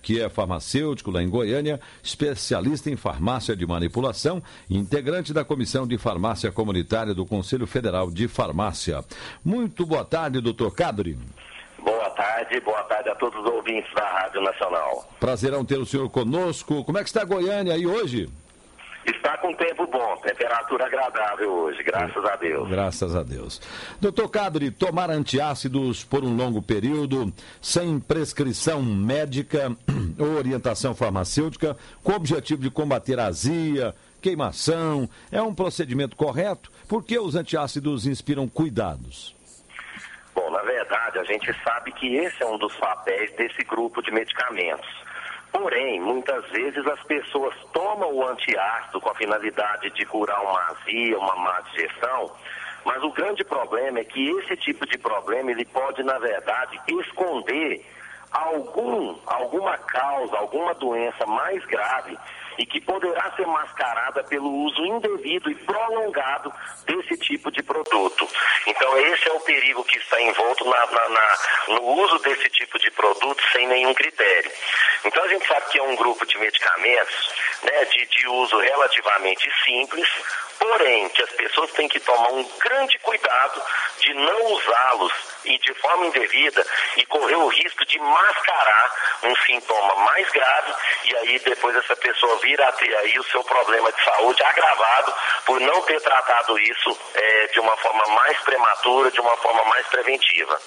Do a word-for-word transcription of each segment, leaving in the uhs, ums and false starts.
que é farmacêutico lá em Goiânia, especialista em farmácia de manipulação e integrante da Comissão de Farmácia Comunitária do Conselho Federal de Farmácia. Muito boa tarde, doutor Kadri. Boa tarde, boa tarde a todos os ouvintes da Rádio Nacional. Prazerão ter o senhor conosco. Como é que está Goiânia aí hoje? Está com tempo bom, temperatura agradável hoje, graças a Deus. Graças a Deus. Doutor Kadri, tomar antiácidos por um longo período, sem prescrição médica ou orientação farmacêutica, com o objetivo de combater azia, queimação, é um procedimento correto? Por que os antiácidos inspiram cuidados? Bom, na verdade, a gente sabe que esse é um dos papéis desse grupo de medicamentos. Porém, muitas vezes as pessoas tomam o antiácido com a finalidade de curar uma azia, uma má digestão, mas o grande problema é que esse tipo de problema ele pode, na verdade, esconder algum, alguma causa, alguma doença mais grave e que poderá ser mascarada pelo uso indevido e prolongado desse tipo de produto. Então esse é o perigo que está envolto na, na, na, no uso desse tipo de produto sem nenhum critério. Então a gente sabe que é um grupo de medicamentos, né, de, de uso relativamente simples, porém que as pessoas têm que tomar um grande cuidado de não usá-los e de forma indevida e correr o risco de mascarar um sintoma mais grave e aí depois essa pessoa vir a ter aí o seu problema de saúde agravado por não ter tratado isso é, de uma forma mais prematura, de uma forma mais preventiva.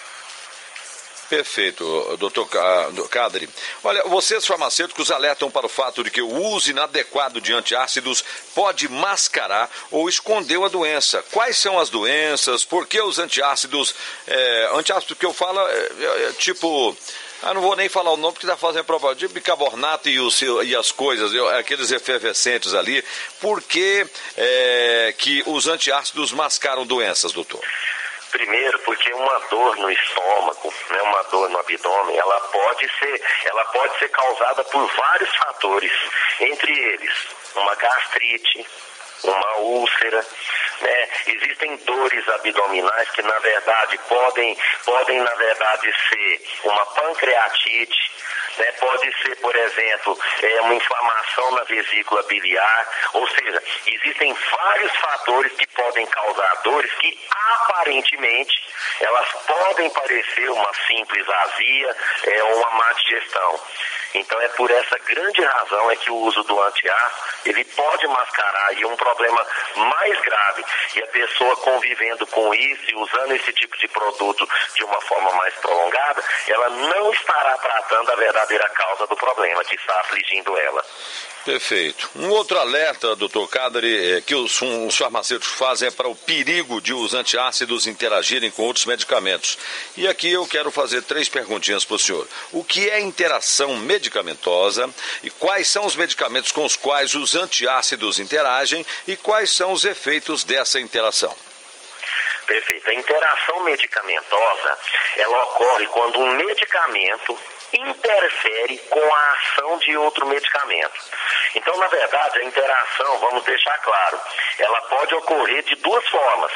Perfeito, doutor Kadri. Olha, vocês farmacêuticos alertam para o fato de que o uso inadequado de antiácidos pode mascarar ou esconder a doença. Quais são as doenças? Por que os antiácidos? É, antiácido que eu falo é, é, é tipo... Ah, não vou nem falar o nome porque está fazendo propaganda. De bicarbonato e, os, e as coisas, aqueles efervescentes ali. Por que, é, que os antiácidos mascaram doenças, doutor? Primeiro, porque uma dor no estômago, né, uma dor no abdômen, ela pode ser, ela pode ser causada por vários fatores, entre eles uma gastrite, uma úlcera, né? Existem dores abdominais que na verdade podem, podem na verdade ser uma pancreatite, né? Pode ser, por exemplo, é, uma inflamação na vesícula biliar, ou seja, existem vários fatores que podem causar dores que aparentemente elas podem parecer uma simples azia é, ou uma má digestão. Então é por essa grande razão é que o uso do antiácido ele pode mascarar aí um problema mais grave e a pessoa convivendo com isso e usando esse tipo de produto de uma forma mais prolongada, ela não estará tratando a verdadeira causa do problema que está afligindo ela. Perfeito. Um outro alerta, doutor Kadri, é, que os, um, os farmacêuticos fazem é para o perigo de os antiácidos interagirem com outros medicamentos. E aqui eu quero fazer três perguntinhas para o senhor. O que é interação medicamentosa e quais são os medicamentos com os quais os antiácidos interagem e quais são os efeitos dessa interação? Perfeito. A interação medicamentosa, ela ocorre quando um medicamento interfere com a ação de outro medicamento. Então, na verdade, a interação, vamos deixar claro, ela pode ocorrer de duas formas.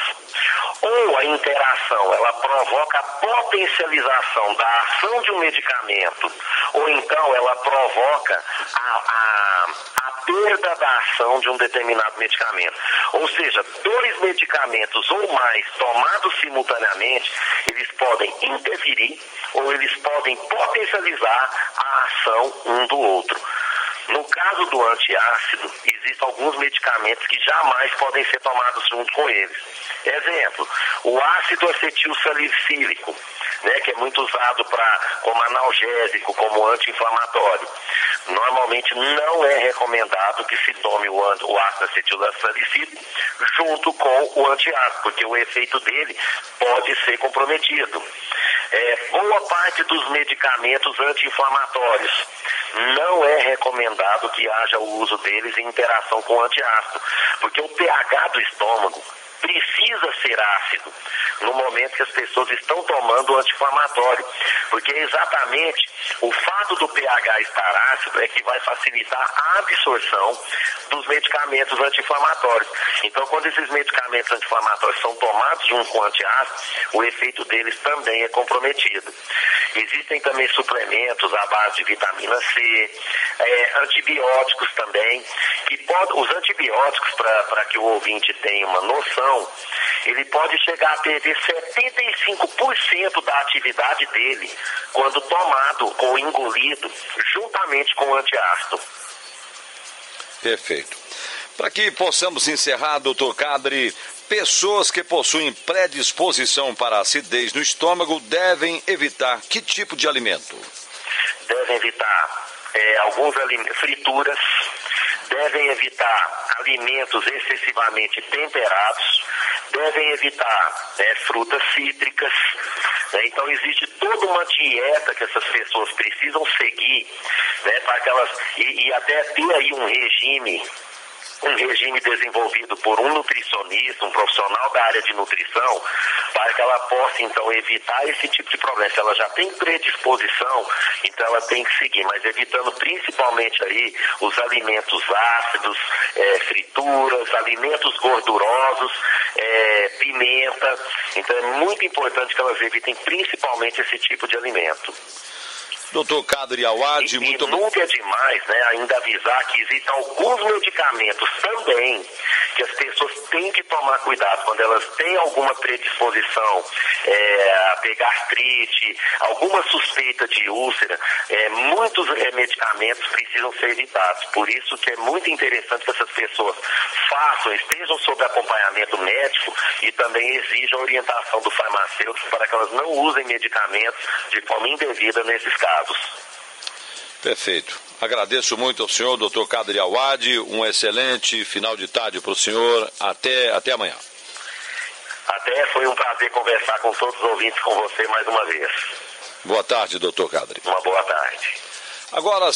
Ou a interação, ela provoca a potencialização da ação de um medicamento, ou então ela provoca a, a, a perda da ação de um determinado medicamento. Ou seja, dois medicamentos ou mais tomados simultaneamente, eles podem interferir ou eles podem potencializar a ação um do outro. No caso do antiácido, existem alguns medicamentos que jamais podem ser tomados junto com eles. Exemplo, o ácido acetil salicílico, né, que é muito usado pra, como analgésico, como anti-inflamatório. Normalmente não é recomendado que se tome o, o ácido acetil salicílico junto com o antiácido, porque o efeito dele pode ser comprometido. É, boa parte dos medicamentos anti-inflamatórios não é recomendado que haja o uso deles em interação com o antiácido, porque o pH do estômago precisa ser ácido no momento que as pessoas estão tomando o anti-inflamatório, porque exatamente o fato do pH estar ácido é que vai facilitar a absorção dos medicamentos anti-inflamatórios. Então, quando esses medicamentos anti-inflamatórios são tomados junto com o antiácido, o efeito deles também é comprometido. Existem também suplementos à base de vitamina C, é, antibióticos também, que pode, os antibióticos, para que o ouvinte tenha uma noção, ele pode chegar a perder setenta e cinco por cento da atividade dele quando tomado ou engolido juntamente com o antiácido. Perfeito. Para que possamos encerrar, doutor Kadri, pessoas que possuem predisposição para acidez no estômago devem evitar que tipo de alimento? Devem evitar é, alguns alimentos, frituras, devem evitar alimentos excessivamente temperados, devem evitar é, frutas cítricas, né? Então existe toda uma dieta que essas pessoas precisam seguir, né, para que elas, e, e até ter aí um regime, um regime desenvolvido por um nutricionista, um profissional da área de nutrição, para que ela possa, então, evitar esse tipo de problema. Se ela já tem predisposição, então ela tem que seguir, mas evitando principalmente aí os alimentos ácidos, é, frituras, alimentos gordurosos, é, pimenta. Então é muito importante que elas evitem principalmente esse tipo de alimento. doutor Kadri Awad, e, muito e nunca é demais, né, ainda avisar que existem alguns medicamentos também que as pessoas têm que tomar cuidado quando elas têm alguma predisposição é, a pegar artrite, alguma suspeita de úlcera. É, muitos é, medicamentos precisam ser evitados. Por isso que é muito interessante que essas pessoas façam, estejam sob acompanhamento médico e também exijam a orientação do farmacêutico para que elas não usem medicamentos de forma indevida nesses casos. Perfeito. Agradeço muito ao senhor, doutor Kadri Awad. Um excelente final de tarde para o senhor. Até, até amanhã. Até, foi um prazer conversar com todos os ouvintes, com você mais uma vez. Boa tarde, doutor Kadri. Uma boa tarde. Agora